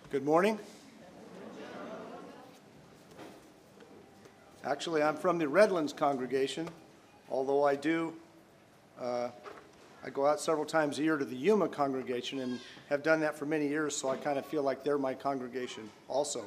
Good morning. Actually, I'm from the Redlands congregation, although I go out several times a year to the Yuma congregation and have done that for many years, so I kind of feel like they're my congregation also.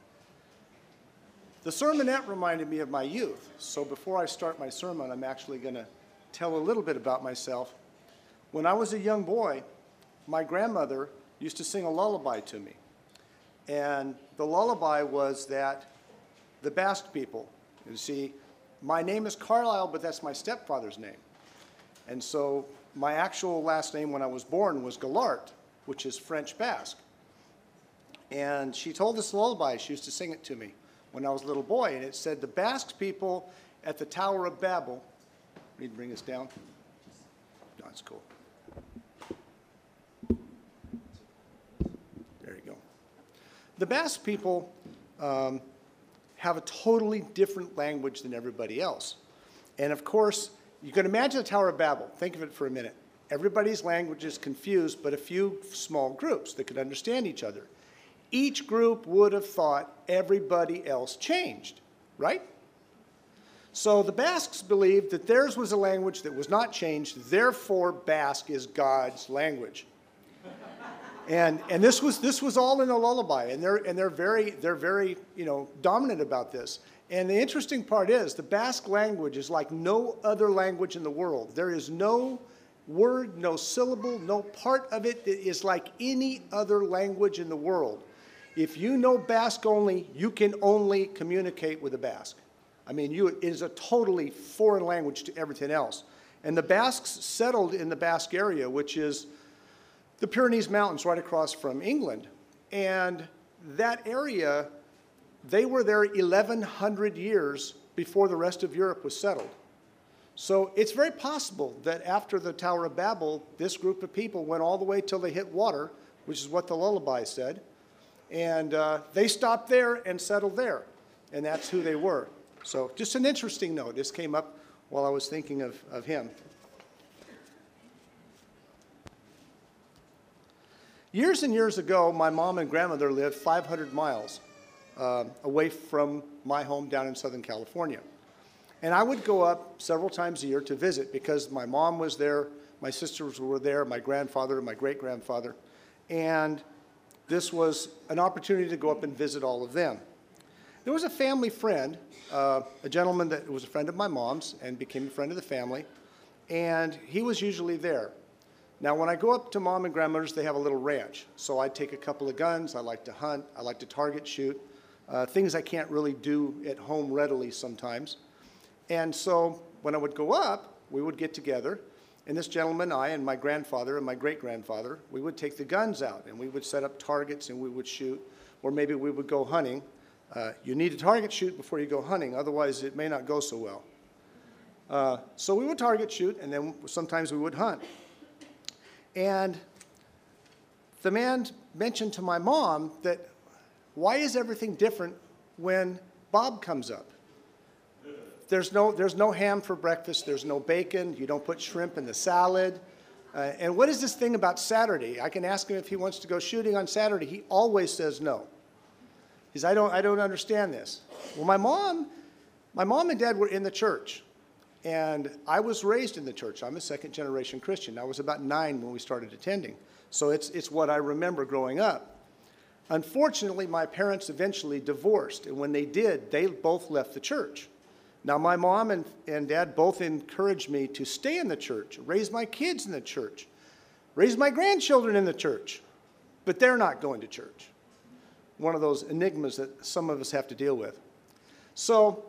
The sermonette reminded me of my youth, so before I start my sermon, I'm actually going to tell a little bit about myself. When I was a young boy, my grandmother used to sing a lullaby to me. And the lullaby was that the Basque people, you see, my name is Carlisle, but that's my stepfather's name. And so my actual last name when I was born was Galart, which is French Basque. And she told this lullaby, she used to sing it to me when I was a little boy, and it said, the Basque people at the Tower of Babel, need to bring this down? No, it's cool. The Basque people have a totally different language than everybody else. And of course, you can imagine the Tower of Babel. Think of it for a minute. Everybody's language is confused, but a few small groups that could understand each other. Each group would have thought everybody else changed, right? So the Basques believed that theirs was a language that was not changed, therefore Basque is God's language. And this was all in a lullaby, and they're very dominant about this. And the interesting part is the Basque language is like no other language in the world. There is no word, no syllable, no part of it that is like any other language in the world. If you know Basque only, you can only communicate with the Basque. I mean, it is a totally foreign language to everything else. And the Basques settled in the Basque area, which is the Pyrenees Mountains right across from England. And that area, they were there 1,100 years before the rest of Europe was settled. So it's very possible that after the Tower of Babel, this group of people went all the way till they hit water, which is what the lullaby said. And they stopped there and settled there. And that's who they were. So just an interesting note. This came up while I was thinking of him. Years and years ago, my mom and grandmother lived 500 miles away from my home down in Southern California. And I would go up several times a year to visit because my mom was there, my sisters were there, my grandfather and my great-grandfather. And this was an opportunity to go up and visit all of them. There was a family friend, a gentleman that was a friend of my mom's and became a friend of the family, and he was usually there. Now, when I go up to mom and grandmother's, they have a little ranch. So I take a couple of guns. I like to hunt. I like to target shoot, things I can't really do at home readily sometimes. And so when I would go up, we would get together. And this gentleman, I and my grandfather and my great-grandfather, we would take the guns out, and we would set up targets, and we would shoot. Or maybe we would go hunting. You need to target shoot before you go hunting. Otherwise, it may not go so well. So we would target shoot, and then sometimes we would hunt. And the man mentioned to my mom that, why is everything different when Bob comes up? There's no ham for breakfast. There's no bacon. You don't put shrimp in the salad. And what is this thing about Saturday? I can ask him if he wants to go shooting on Saturday. He always says no. He says, I don't understand this. Well, my mom and dad were in the church. And I was raised in the church. I'm a second-generation Christian. I was about 9 when we started attending. So it's what I remember growing up. Unfortunately, my parents eventually divorced. And when they did, they both left the church. Now, my mom and dad both encouraged me to stay in the church, raise my kids in the church, raise my grandchildren in the church. But they're not going to church. One of those enigmas that some of us have to deal with. So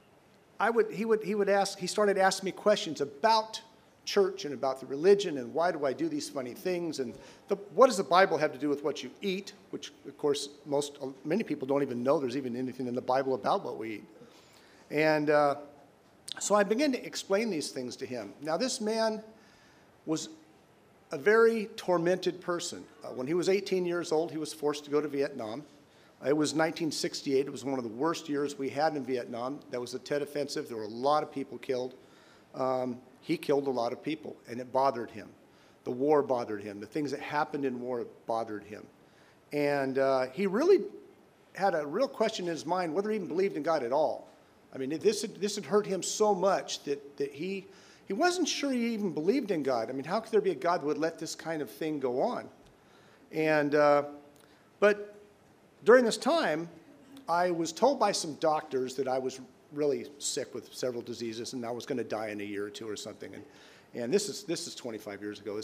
he started asking me questions about church and about the religion and why do I do these funny things and what does the Bible have to do with what you eat, which of course many people don't even know there's even anything in the Bible about what we eat. And so I began to explain these things to him. Now this man was a very tormented person. When he was 18 years old, he was forced to go to Vietnam. It was 1968. It was one of the worst years we had in Vietnam. That was the Tet Offensive. There were a lot of people killed. He killed a lot of people, and it bothered him. The war bothered him. The things that happened in war bothered him. And he really had a real question in his mind whether he even believed in God at all. I mean, this had hurt him so much that he wasn't sure he even believed in God. I mean, how could there be a God that would let this kind of thing go on? And but during this time, I was told by some doctors that I was really sick with several diseases, and I was going to die in a year or two or something. And this is 25 years ago.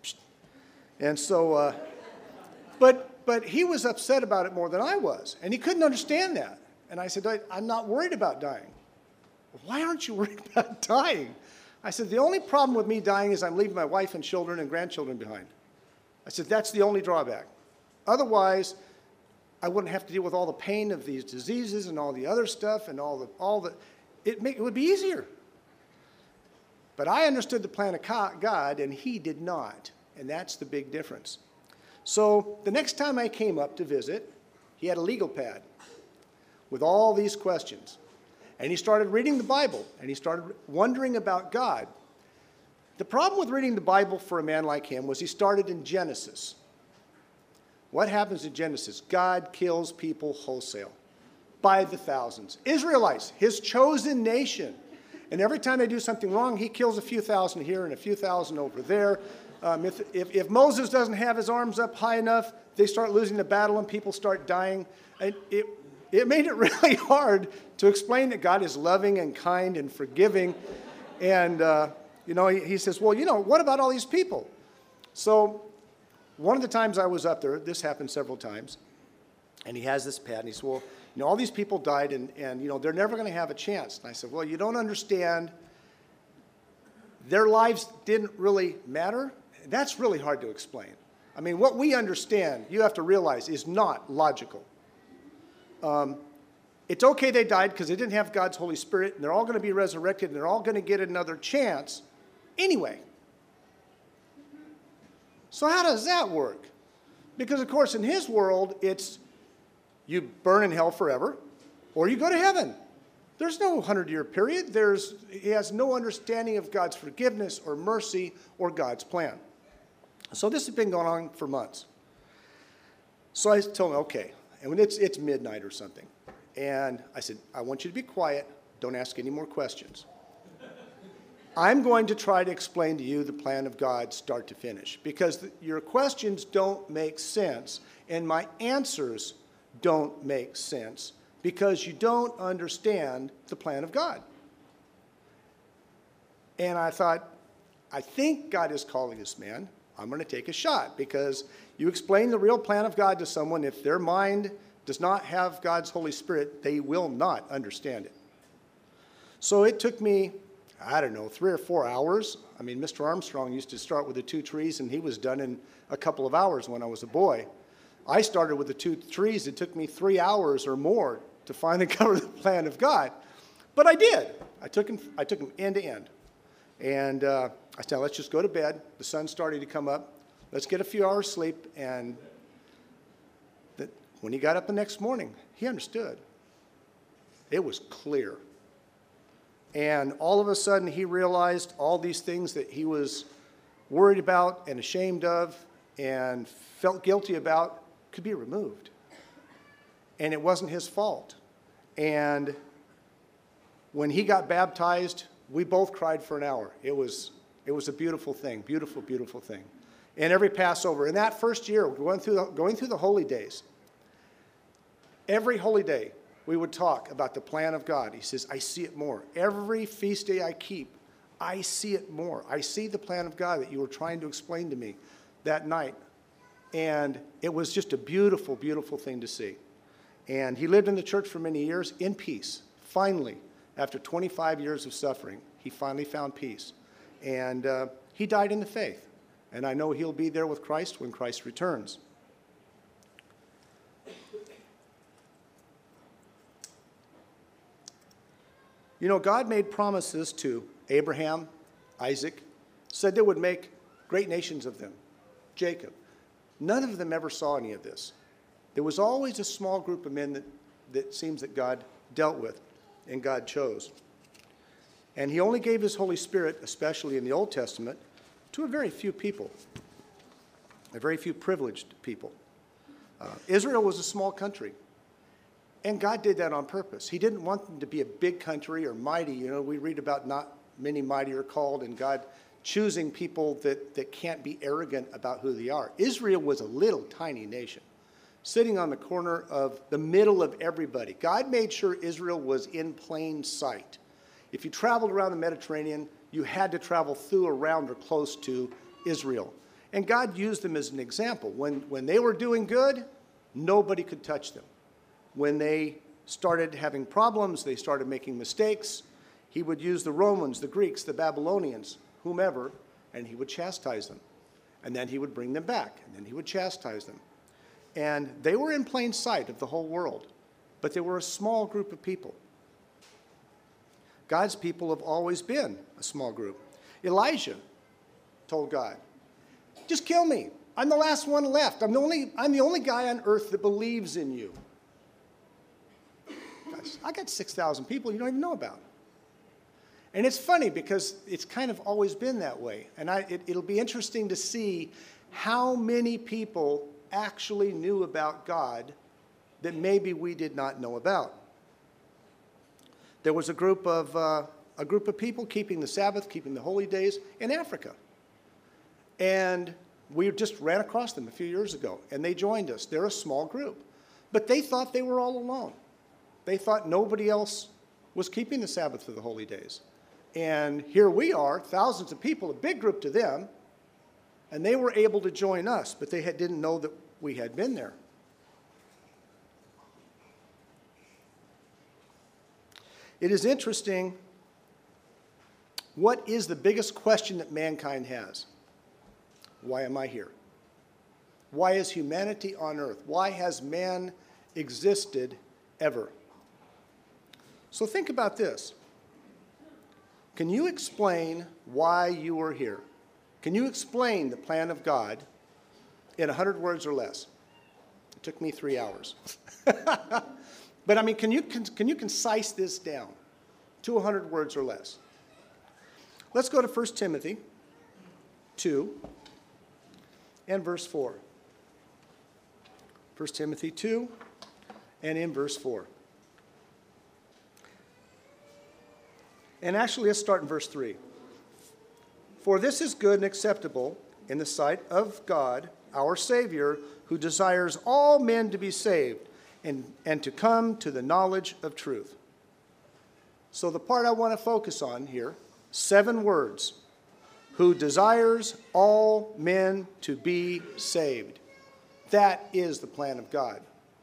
And so, but he was upset about it more than I was, and he couldn't understand that. And I said, I'm not worried about dying. Why aren't you worried about dying? I said, the only problem with me dying is I'm leaving my wife and children and grandchildren behind. I said, that's the only drawback. Otherwise, I wouldn't have to deal with all the pain of these diseases and all the other stuff and it would be easier. But I understood the plan of God, and he did not. And that's the big difference. So the next time I came up to visit, he had a legal pad with all these questions. And he started reading the Bible, and he started wondering about God. The problem with reading the Bible for a man like him was he started in Genesis. What happens in Genesis? God kills people wholesale by the thousands. Israelites, his chosen nation. And every time they do something wrong, he kills a few thousand here and a few thousand over there. If Moses doesn't have his arms up high enough, they start losing the battle and people start dying. And it made it really hard to explain that God is loving and kind and forgiving. And, he says, well, what about all these people? So one of the times I was up there, this happened several times, and he has this pad, and he said, well, all these people died, and they're never going to have a chance. And I said, well, you don't understand. Their lives didn't really matter. That's really hard to explain. I mean, what we understand, you have to realize, is not logical. It's okay they died because they didn't have God's Holy Spirit, and they're all going to be resurrected, and they're all going to get another chance anyway. So how does that work? Because, of course, in his world, it's you burn in hell forever, or you go to heaven. There's no 100-year period. He has no understanding of God's forgiveness or mercy or God's plan. So this has been going on for months. So I told him, okay, and when it's midnight or something, and I said, I want you to be quiet. Don't ask any more questions. I'm going to try to explain to you the plan of God start to finish, because your questions don't make sense, and my answers don't make sense, because you don't understand the plan of God. And I thought, I think God is calling this man. I'm going to take a shot, because you explain the real plan of God to someone, if their mind does not have God's Holy Spirit, they will not understand it. So it took me, 3 or 4 hours. I mean, Mr. Armstrong used to start with the 2 trees, and he was done in a couple of hours when I was a boy. I started with the 2 trees. It took me 3 hours or more to finally cover the plan of God. But I did. I took him end to end. And I said, let's just go to bed. The sun's starting to come up. Let's get a few hours sleep. And when he got up the next morning, he understood. It was clear. And all of a sudden, he realized all these things that he was worried about and ashamed of and felt guilty about could be removed. And it wasn't his fault. And when he got baptized, we both cried for an hour. It was a beautiful thing, beautiful, beautiful thing. And every Passover, in that first year, going through the holy days, every holy day, we would talk about the plan of God. He says, I see it more. Every feast day I keep, I see it more. I see the plan of God that you were trying to explain to me that night. And it was just a beautiful, beautiful thing to see. And he lived in the church for many years in peace. Finally, after 25 years of suffering, he finally found peace. And he died in the faith. And I know he'll be there with Christ when Christ returns. God made promises to Abraham, Isaac, said they would make great nations of them. Jacob. None of them ever saw any of this. There was always a small group of men that seems that God dealt with and God chose. And he only gave his Holy Spirit, especially in the Old Testament, to a very few people, a very few privileged people. Israel was a small country. And God did that on purpose. He didn't want them to be a big country or mighty. You know, we read about not many mighty are called, and God choosing people that can't be arrogant about who they are. Israel was a little tiny nation, sitting on the corner of the middle of everybody. God made sure Israel was in plain sight. If you traveled around the Mediterranean, you had to travel through, around, or close to Israel. And God used them as an example. When they were doing good, nobody could touch them. When they started having problems, they started making mistakes, he would use the Romans, the Greeks, the Babylonians, whomever, and he would chastise them. And then he would bring them back, and then he would chastise them. And they were in plain sight of the whole world, but they were a small group of people. God's people have always been a small group. Elijah told God, just kill me. I'm the last one left. I'm the only guy on earth that believes in you. Guys, I got 6,000 people you don't even know about. And it's funny because it's kind of always been that way. And it'll be interesting to see how many people actually knew about God that maybe we did not know about. There was a group of people keeping the Sabbath, keeping the holy days in Africa. And we just ran across them a few years ago, and they joined us. They're a small group. But they thought they were all alone. They thought nobody else was keeping the Sabbath or the holy days. And here we are, thousands of people, a big group to them, and they were able to join us, but they didn't know that we had been there. It is interesting, what is the biggest question that mankind has? Why am I here? Why is humanity on earth? Why has man existed ever? So think about this. Can you explain why you are here? Can you explain the plan of God in 100 words or less? It took me 3 hours. But I mean, can you concise this down to 100 words or less? Let's go to 1 Timothy 2 and verse 4. 1 Timothy 2 and in verse 4. And actually, let's start in verse 3. For this is good and acceptable in the sight of God, our Savior, who desires all men to be saved and to come to the knowledge of truth. So the part I want to focus on here, 7 words. Who desires all men to be saved. That is the plan of God.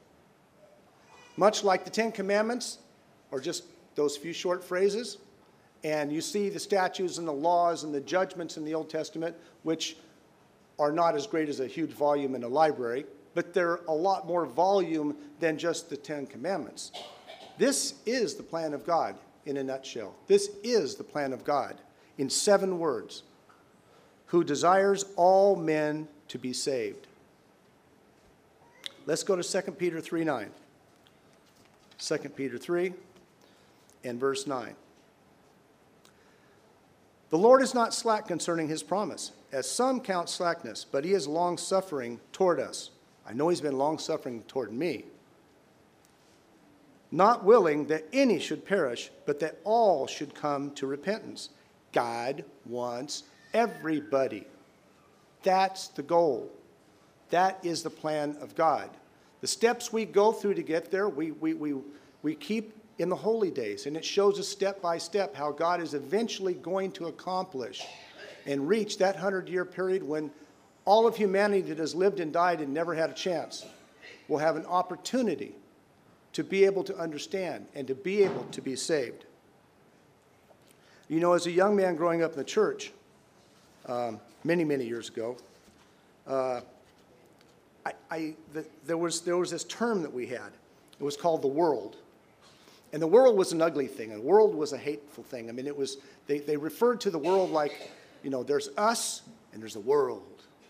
Much like the 10 Commandments, or just those few short phrases, and you see the statutes and the laws and the judgments in the Old Testament, which are not as great as a huge volume in a library, but they're a lot more volume than just the 10 Commandments. This is the plan of God in a nutshell. This is the plan of God in 7 words. Who desires all men to be saved. Let's go to 2 Peter 3:9. 2 Peter 3 and verse 9. The Lord is not slack concerning his promise, as some count slackness, but he is long-suffering toward us. I know he's been long-suffering toward me. Not willing that any should perish, but that all should come to repentance. God wants everybody. That's the goal. That is the plan of God. The steps we go through to get there, we keep in the holy days, and it shows us step by step how God is eventually going to accomplish and reach that 100-year period when all of humanity that has lived and died and never had a chance will have an opportunity to be able to understand and to be able to be saved. You know, as a young man growing up in the church, many, many years ago, there was this term that we had. It was called the world. And the world was an ugly thing. And the world was a hateful thing. I mean, it was, they referred to the world like, you know, there's us and there's the world.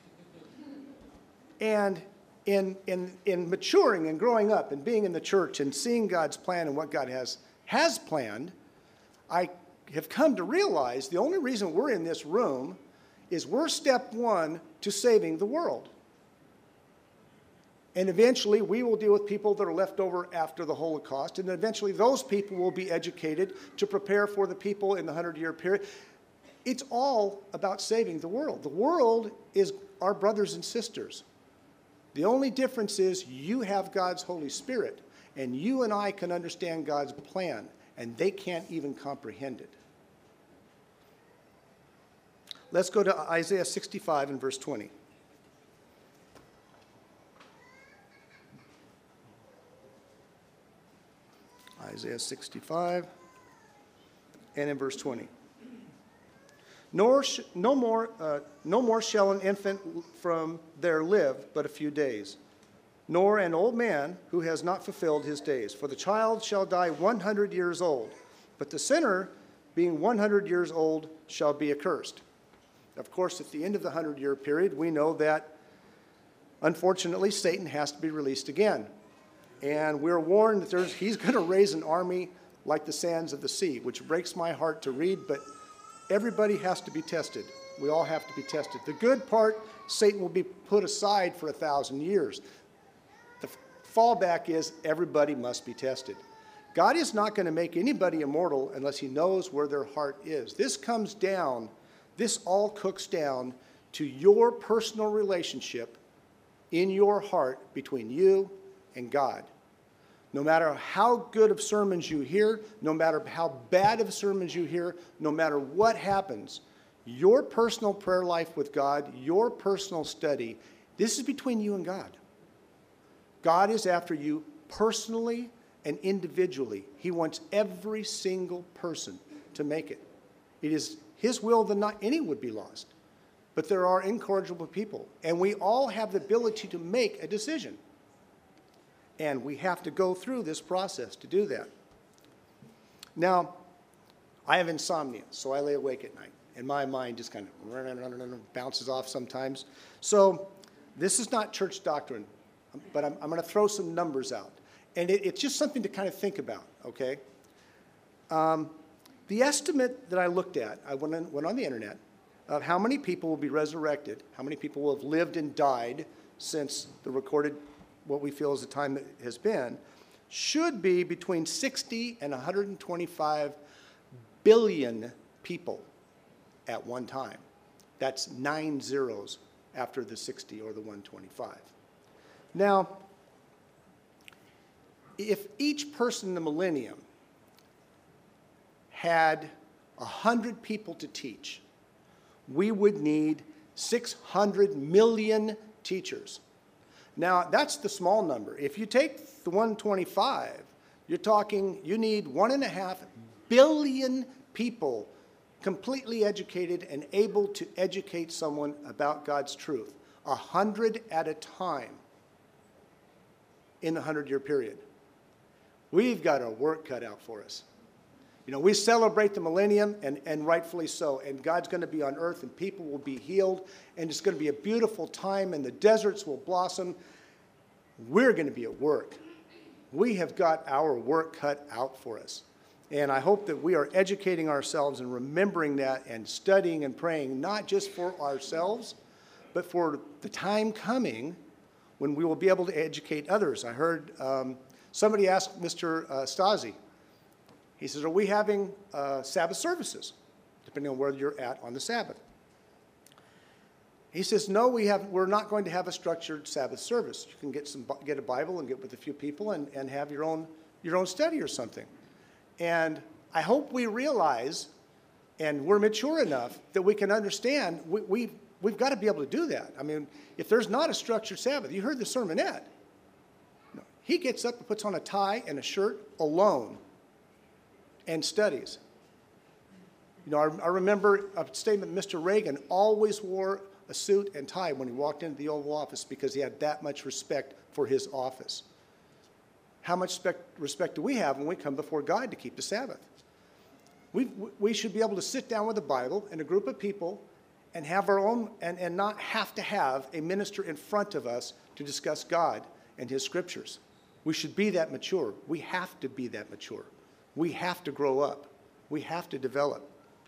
And in maturing and growing up and being in the church and seeing God's plan and what God has planned, I have come to realize the only reason we're in this room is we're step 1 to saving the world. And eventually, we will deal with people that are left over after the Holocaust. And eventually, those people will be educated to prepare for the people in the 100-year period. It's all about saving the world. The world is our brothers and sisters. The only difference is you have God's Holy Spirit, and you and I can understand God's plan, and they can't even comprehend it. Let's go to Isaiah 65 and verse 20. Isaiah 65 and in verse 20. No more shall an infant from there live but a few days, nor an old man who has not fulfilled his days. For the child shall die 100 years old, but the sinner, being 100 years old, shall be accursed. Of course, at the end of the 100-year period, we know that, unfortunately, Satan has to be released again. And we're warned that he's going to raise an army like the sands of the sea, which breaks my heart to read, but everybody has to be tested. We all have to be tested. The good part, Satan will be put aside for 1,000 years. The fallback is everybody must be tested. God is not going to make anybody immortal unless he knows where their heart is. This all cooks down to your personal relationship in your heart between you and God. No matter how good of sermons you hear, no matter how bad of sermons you hear, no matter what happens, your personal prayer life with God, your personal study, this is between you and God. God is after you personally and individually. He wants every single person to make it. It is his will that not any would be lost. But there are incorrigible people, and we all have the ability to make a decision. And we have to go through this process to do that. Now, I have insomnia, so I lay awake at night. And my mind just kind of bounces off sometimes. So this is not church doctrine, but I'm going to throw some numbers out. And it's just something to kind of think about, okay? The estimate that I looked at, I went on the internet, of how many people will be resurrected, how many people will have lived and died since the recorded what we feel is the time that has been, should be between 60 and 125 billion people at one time. That's 9 zeros after the 60 or the 125. Now, if each person in the millennium had 100 people to teach, we would need 600 million teachers. Now, that's the small number. If you take the 125, you're talking you need 1.5 billion people completely educated and able to educate someone about God's truth, 100 at a time in the 100-year period. We've got our work cut out for us. You know, we celebrate the millennium, and rightfully so, and God's going to be on earth, and people will be healed, and it's going to be a beautiful time, and the deserts will blossom. We're going to be at work. We have got our work cut out for us. And I hope that we are educating ourselves and remembering that and studying and praying, not just for ourselves, but for the time coming when we will be able to educate others. I heard somebody ask Mr. Stasi, he says, are we having Sabbath services, depending on where you're at on the Sabbath? He says, no, we're not going to have a structured Sabbath service. You can get a Bible and get with a few people and have your own study or something. And I hope we realize, and we're mature enough, that we can understand we've got to be able to do that. I mean, if there's not a structured Sabbath, you heard the sermonette. He gets up and puts on a tie and a shirt alone and studies. You know, I remember a statement, Mr. Reagan always wore a suit and tie when he walked into the Oval Office because he had that much respect for his office. How much respect do we have when we come before God to keep the Sabbath? We should be able to sit down with the Bible and a group of people and have our own, and not have to have a minister in front of us to discuss God and his scriptures. We should be that mature. We have to be that mature. We have to grow up. We have to develop.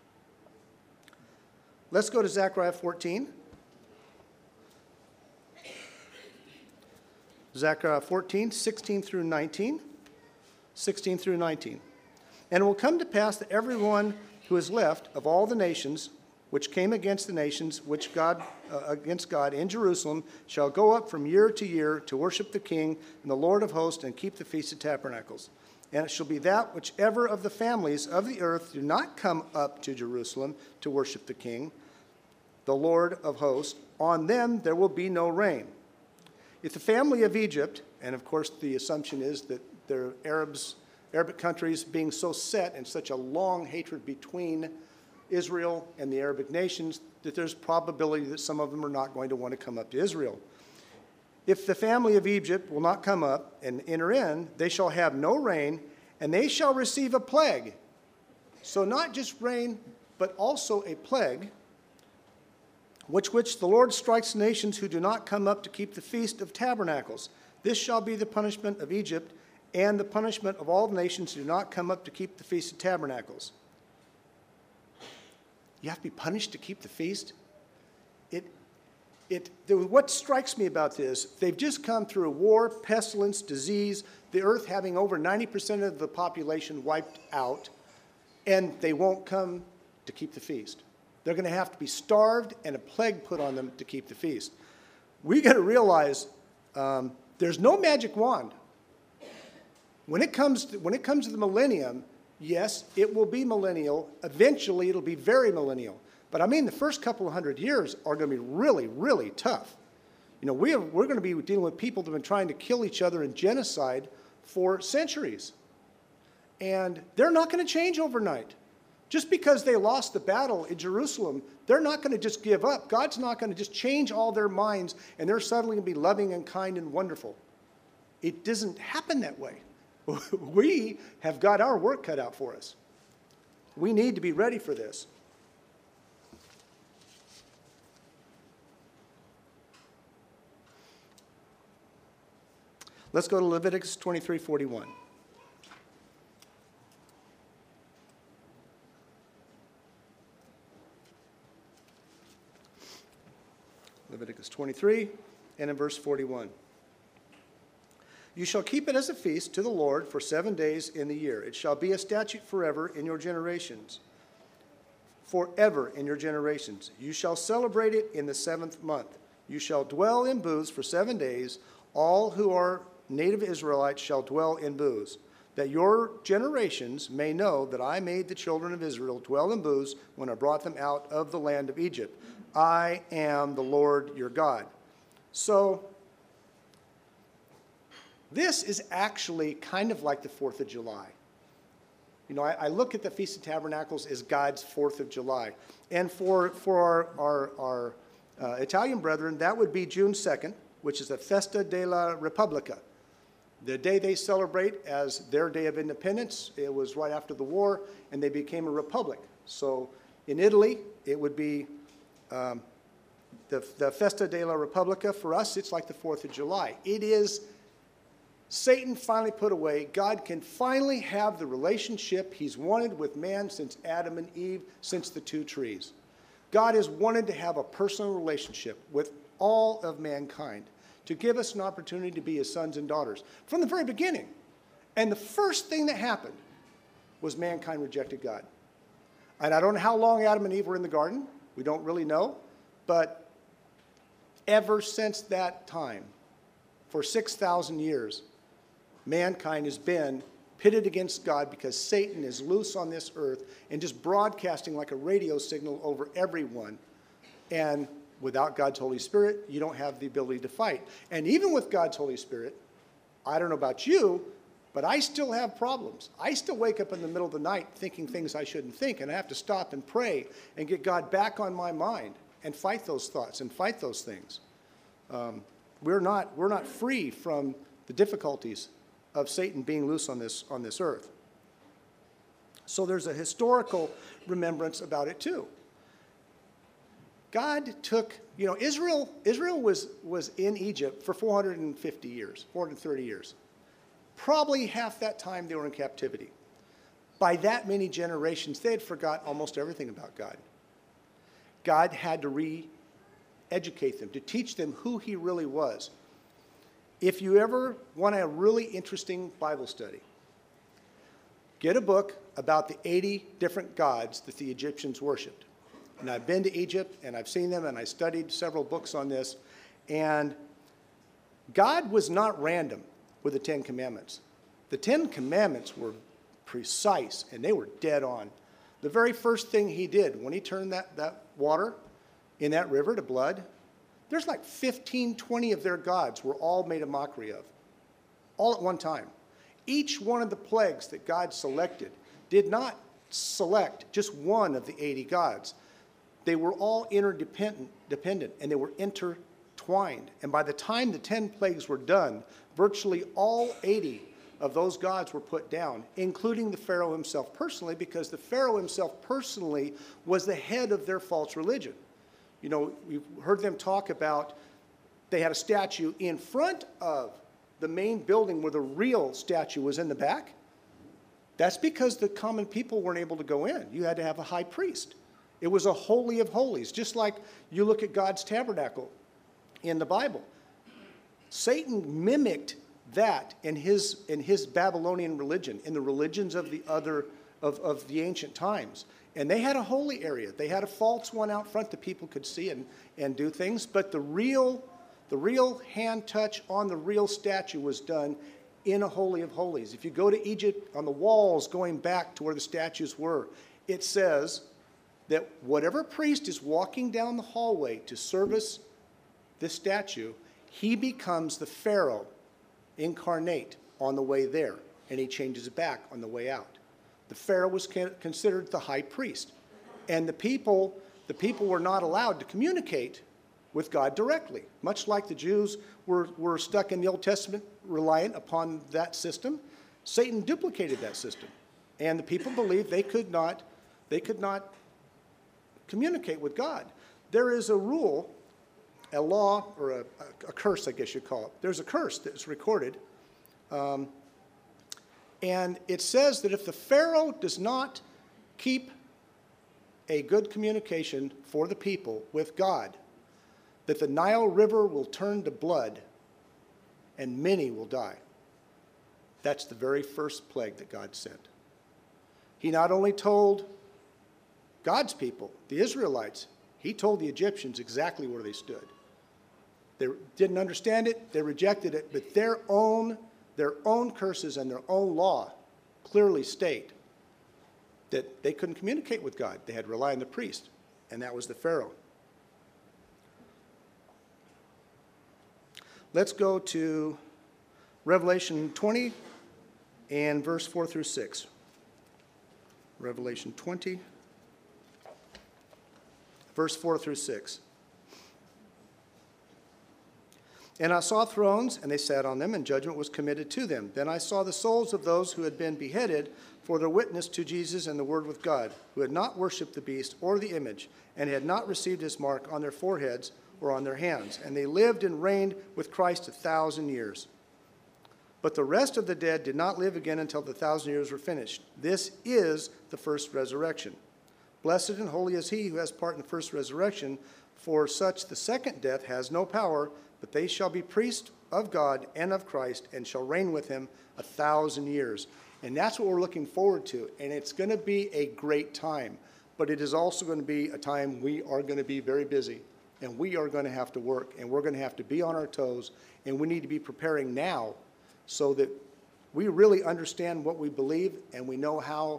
Let's go to Zechariah 14. Zechariah 14, 16 through 19. 16 through 19. And it will come to pass that everyone who is left of all the nations which came against the nations against God in Jerusalem shall go up from year to year to worship the King and the Lord of hosts and keep the Feast of Tabernacles. And it shall be that whichever of the families of the earth do not come up to Jerusalem to worship the King, the Lord of hosts, on them there will be no rain. If the family of Egypt, and of course the assumption is that they're Arabic countries being so set in such a long hatred between Israel and the Arabic nations, that there's probability that some of them are not going to want to come up to Israel. If the family of Egypt will not come up and enter in, they shall have no rain, and they shall receive a plague. So not just rain, but also a plague, which the Lord strikes nations who do not come up to keep the Feast of Tabernacles. This shall be the punishment of Egypt, and the punishment of all the nations who do not come up to keep the Feast of Tabernacles. You have to be punished to keep the feast? What strikes me about this, they've just come through a war, pestilence, disease, the earth having over 90% of the population wiped out, and they won't come to keep the feast. They're going to have to be starved and a plague put on them to keep the feast. We got to realize there's no magic wand. When it comes to the millennium, yes, it will be millennial. Eventually, it'll be very millennial. But I mean, the first couple of 100 years are going to be really, really tough. You know, we're going to be dealing with people that have been trying to kill each other in genocide for centuries. And they're not going to change overnight. Just because they lost the battle in Jerusalem, they're not going to just give up. God's not going to just change all their minds, and they're suddenly going to be loving and kind and wonderful. It doesn't happen that way. We have got our work cut out for us. We need to be ready for this. Let's go to Leviticus 23:41. Leviticus 23 and in verse 41. You shall keep it as a feast to the Lord for 7 days in the year. It shall be a statute forever in your generations. Forever in your generations. You shall celebrate it in the 7th month. You shall dwell in booths for 7 days. All who are native Israelites shall dwell in booths, that your generations may know that I made the children of Israel dwell in booths when I brought them out of the land of Egypt. I am the Lord your God. So, this is actually kind of like the 4th of July. You know, I look at the Feast of Tabernacles as God's 4th of July. And for our Italian brethren, that would be June 2nd, which is the Festa della Repubblica. The day they celebrate as their day of independence. It was right after the war, and they became a republic. So in Italy, it would be the Festa della Repubblica. For us, it's like the 4th of July. It is Satan finally put away. God can finally have the relationship he's wanted with man since Adam and Eve, since the 2 trees. God has wanted to have a personal relationship with all of mankind, to give us an opportunity to be his sons and daughters from the very beginning. And the first thing that happened was mankind rejected God. And I don't know how long Adam and Eve were in the garden. We don't really know. But ever since that time, for 6,000 years, mankind has been pitted against God because Satan is loose on this earth and just broadcasting like a radio signal over everyone. And without God's Holy Spirit, you don't have the ability to fight. And even with God's Holy Spirit, I don't know about you, but I still have problems. I still wake up in the middle of the night thinking things I shouldn't think, and I have to stop and pray and get God back on my mind and fight those thoughts and fight those things. We're not free from the difficulties of Satan being loose on this earth. So there's a historical remembrance about it too. God took, you know, Israel was in Egypt for 450 years, 430 years. Probably half that time they were in captivity. By that many generations, they had forgot almost everything about God. God had to re-educate them, to teach them who he really was. If you ever want a really interesting Bible study, get a book about the 80 different gods that the Egyptians worshipped. And I've been to Egypt, and I've seen them, and I studied several books on this. And God was not random with the Ten Commandments. The Ten Commandments were precise, and they were dead on. The very first thing he did when he turned that water in that river to blood, there's like 15, 20 of their gods were all made a mockery of, all at one time. Each one of the plagues that God selected did not select just one of the 80 gods. They were all interdependent, and they were intertwined. And by the time the 10 plagues were done, virtually all 80 of those gods were put down, including the Pharaoh himself personally, because the Pharaoh himself personally was the head of their false religion. You know, we've heard them talk about they had a statue in front of the main building where the real statue was in the back. That's because the common people weren't able to go in. You had to have a high priest. It was a holy of holies, just like you look at God's tabernacle in the Bible. Satan mimicked that in his Babylonian religion, in the religions of the ancient times. And they had a holy area. They had a false one out front that people could see and do things. But the real hand touch on the real statue was done in a holy of holies. If you go to Egypt, on the walls going back to where the statues were, it says that whatever priest is walking down the hallway to service this statue, he becomes the Pharaoh incarnate on the way there, and he changes it back on the way out. The Pharaoh was considered the high priest, and the people were not allowed to communicate with God directly. Much like the Jews were stuck in the Old Testament, reliant upon that system, Satan duplicated that system, and the people believed they could not communicate with God. There is a rule, a law, or a curse, I guess you'd call it. There's a curse that's recorded. And it says that if the Pharaoh does not keep a good communication for the people with God, that the Nile River will turn to blood and many will die. That's the very first plague that God sent. He not only told God's people, the Israelites, he told the Egyptians exactly where they stood. They didn't understand it, they rejected it, but their own curses and their own law clearly state that they couldn't communicate with God. They had to rely on the priest, and that was the Pharaoh. Let's go to Revelation 20 and verse 4 through 6. Revelation 20, verse 4 through 6. And I saw thrones, and they sat on them, and judgment was committed to them. Then I saw the souls of those who had been beheaded for their witness to Jesus and the word with God, who had not worshipped the beast or the image, and had not received his mark on their foreheads or on their hands. And they lived and reigned with Christ 1,000 years. But the rest of the dead did not live again until the 1,000 years were finished. This is the first resurrection. Blessed and holy is he who has part in the first resurrection, for such the second death has no power, but they shall be priests of God and of Christ, and shall reign with him 1,000 years. And that's what we're looking forward to. And it's going to be a great time. But it is also going to be a time we are going to be very busy. And we are going to have to work. And we're going to have to be on our toes. And we need to be preparing now so that we really understand what we believe, and we know how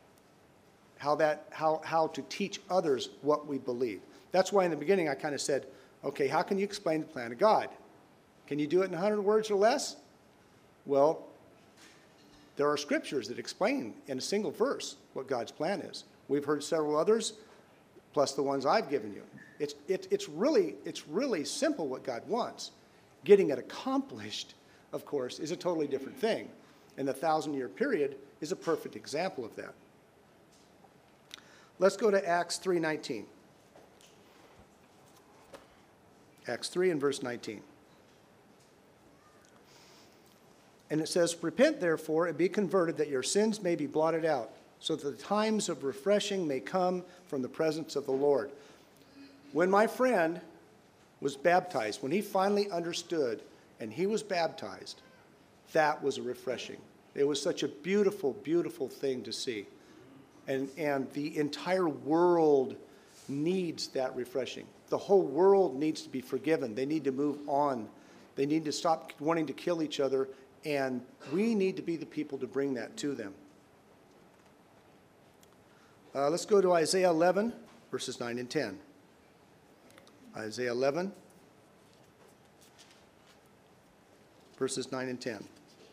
to teach others what we believe. That's why in the beginning I kind of said, okay, how can you explain the plan of God? Can you do it in 100 words or less? Well, there are scriptures that explain in a single verse what God's plan is. We've heard several others, plus the ones I've given you. It's really simple what God wants. Getting it accomplished, of course, is a totally different thing. And the 1,000-year period is a perfect example of that. Let's go to Acts 3:19. Acts 3 and verse 19. And it says, repent therefore and be converted, that your sins may be blotted out, so that the times of refreshing may come from the presence of the Lord. When my friend was baptized, when he finally understood and he was baptized, that was a refreshing. It was such a beautiful, beautiful thing to see. And the entire world needs that refreshing. The whole world needs to be forgiven. They need to move on. They need to stop wanting to kill each other, and we need to be the people to bring that to them. Let's go to Isaiah 11, verses 9 and 10. Isaiah 11, verses 9 and 10.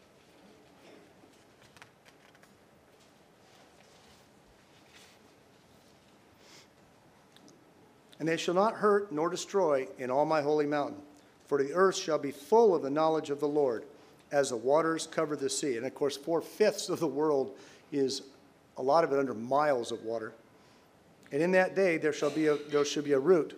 And they shall not hurt nor destroy in all my holy mountain, for the earth shall be full of the knowledge of the Lord, as the waters cover the sea. And of course, 4/5 of the world is a lot of it under miles of water. And in that day there should be a root.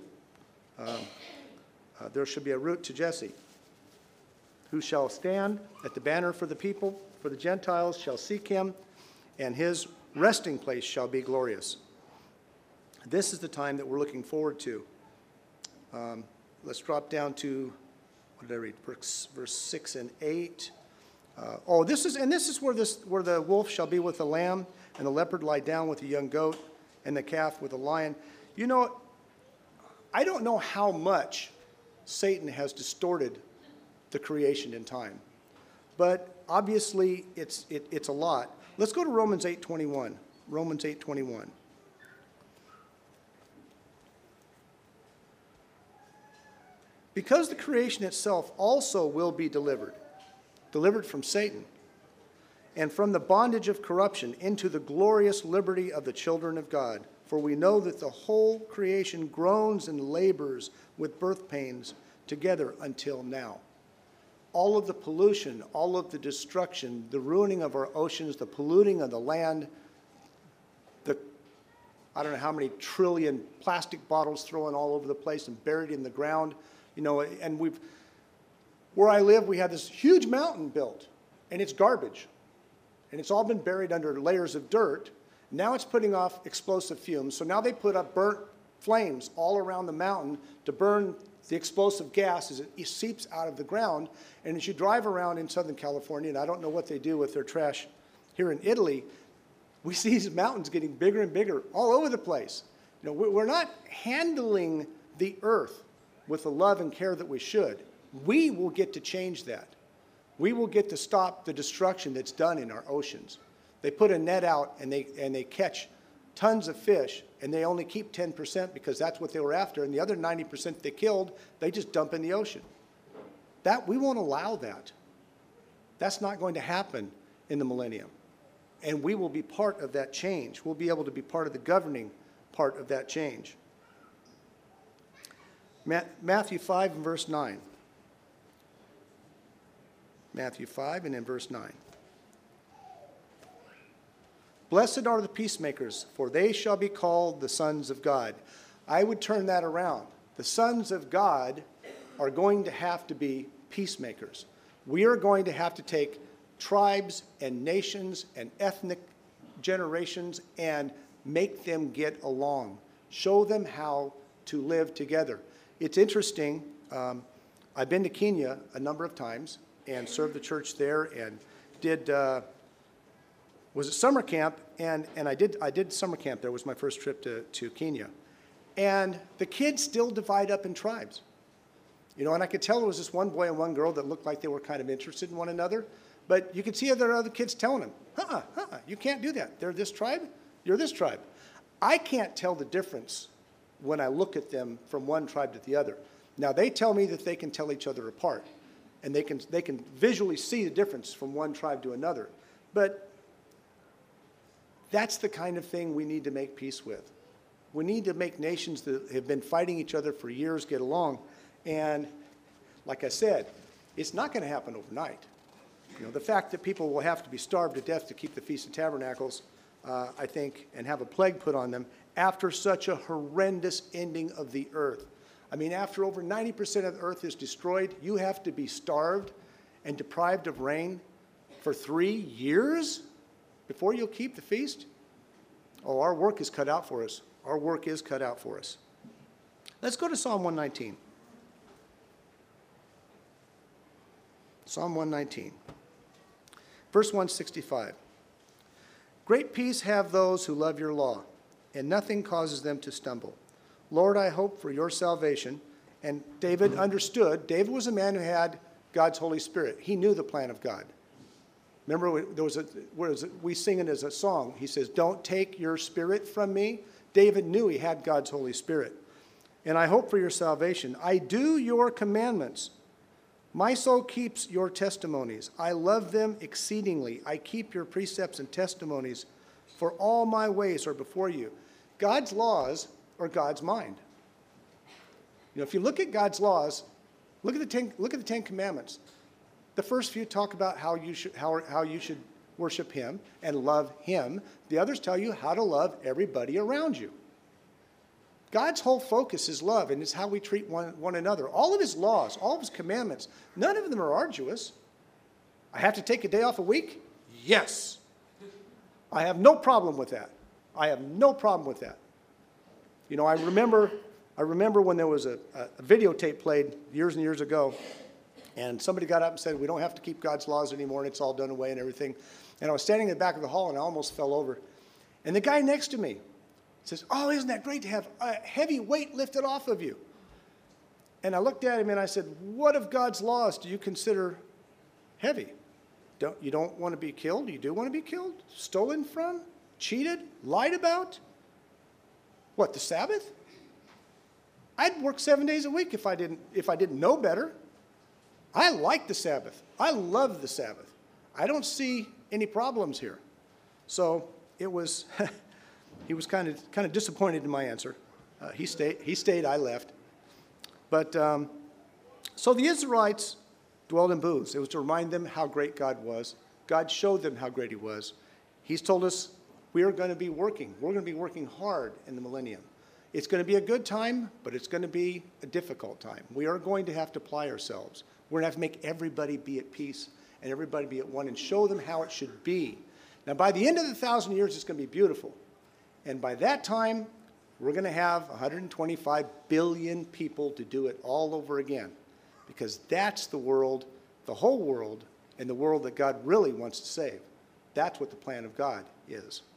There should be a root to Jesse, who shall stand at the banner for the people, for the Gentiles shall seek him, and his resting place shall be glorious. This is the time that we're looking forward to. Let's drop down to, what did I read? Verse 6 and 8. This is where the wolf shall be with the lamb, and the leopard lie down with the young goat, and the calf with the lion. You know, I don't know how much Satan has distorted the creation in time, but obviously it's a lot. Let's go to Romans 8:21. Romans 8:21. Because the creation itself also will be delivered from Satan, and from the bondage of corruption into the glorious liberty of the children of God. For we know that the whole creation groans and labors with birth pains together until now. All of the pollution, all of the destruction, the ruining of our oceans, the polluting of the land, I don't know how many trillion plastic bottles thrown all over the place and buried in the ground. You know, and where I live, we had this huge mountain built, and it's garbage. And it's all been buried under layers of dirt. Now it's putting off explosive fumes. So now they put up burnt flames all around the mountain to burn the explosive gas as it seeps out of the ground. And as you drive around in Southern California, and I don't know what they do with their trash here in Italy, we see these mountains getting bigger and bigger all over the place. You know, we're not handling the earth with the love and care that we should. We will get to change that. We will get to stop the destruction that's done in our oceans. They put a net out and they catch tons of fish, and they only keep 10% because that's what they were after, and the other 90% they killed, they just dump in the ocean. We won't allow that. That's not going to happen in the millennium. And we will be part of that change. We'll be able to be part of the governing part of that change. Matthew 5 and verse 9. Matthew 5 and in verse 9. Blessed are the peacemakers, for they shall be called the sons of God. I would turn that around. The sons of God are going to have to be peacemakers. We are going to have to take tribes and nations and ethnic generations and make them get along. Show them how to live together. It's interesting. I've been to Kenya a number of times and served the church there and was at summer camp, and I did summer camp there. Was my first trip to Kenya. And the kids still divide up in tribes. You know, and I could tell there was this one boy and one girl that looked like they were kind of interested in one another, but you could see other kids telling them, you can't do that. They're this tribe, you're this tribe. I can't tell the difference when I look at them from one tribe to the other. Now, they tell me that they can tell each other apart, and they can visually see the difference from one tribe to another. But that's the kind of thing we need to make peace with. We need to make nations that have been fighting each other for years get along. And like I said, it's not going to happen overnight. You know, the fact that people will have to be starved to death to keep the Feast of Tabernacles, I think, and have a plague put on them after such a horrendous ending of the earth. I mean, after over 90% of the earth is destroyed, you have to be starved and deprived of rain for 3 years before you'll keep the feast? Oh, our work is cut out for us. Our work is cut out for us. Let's go to Psalm 119. Psalm 119. Verse 165. Great peace have those who love your law, and nothing causes them to stumble. Lord, I hope for your salvation. And David understood. David was a man who had God's Holy Spirit. He knew the plan of God. Remember, we sing it as a song. He says, don't take your spirit from me. David knew he had God's Holy Spirit. And I hope for your salvation. I do your commandments. My soul keeps your testimonies. I love them exceedingly. I keep your precepts and testimonies, for all my ways are before you. God's laws are God's mind. You know, if you look at God's laws, look at the Ten Commandments. The first few talk about how you should worship him and love him. The others tell you how to love everybody around you. God's whole focus is love, and it's how we treat one another. All of his laws, all of his commandments, none of them are arduous. I have to take a day off a week? Yes. I have no problem with that. I have no problem with that. You know, I remember when there was a videotape played years and years ago, and somebody got up and said, we don't have to keep God's laws anymore, and it's all done away and everything. And I was standing in the back of the hall, and I almost fell over. And the guy next to me says, oh, isn't that great to have a heavy weight lifted off of you? And I looked at him, and I said, what of God's laws do you consider heavy? You don't want to be killed? You do want to be killed? Stolen from? Cheated? Lied about? What, the Sabbath? I'd work 7 days a week if I didn't know better. I like the Sabbath. I love the Sabbath. I don't see any problems here. So it was, he was kind of disappointed in my answer. He stayed, I left. But so the Israelites dwelled in booths. It was to remind them how great God was. God showed them how great he was. He's told us we are going to be working. We're going to be working hard in the millennium. It's going to be a good time, but it's going to be a difficult time. We are going to have to apply ourselves. We're going to have to make everybody be at peace and everybody be at one and show them how it should be. Now, by the end of the 1,000 years, it's going to be beautiful. And by that time, we're going to have 125 billion people to do it all over again. Because that's the world, the whole world, and the world that God really wants to save. That's what the plan of God is.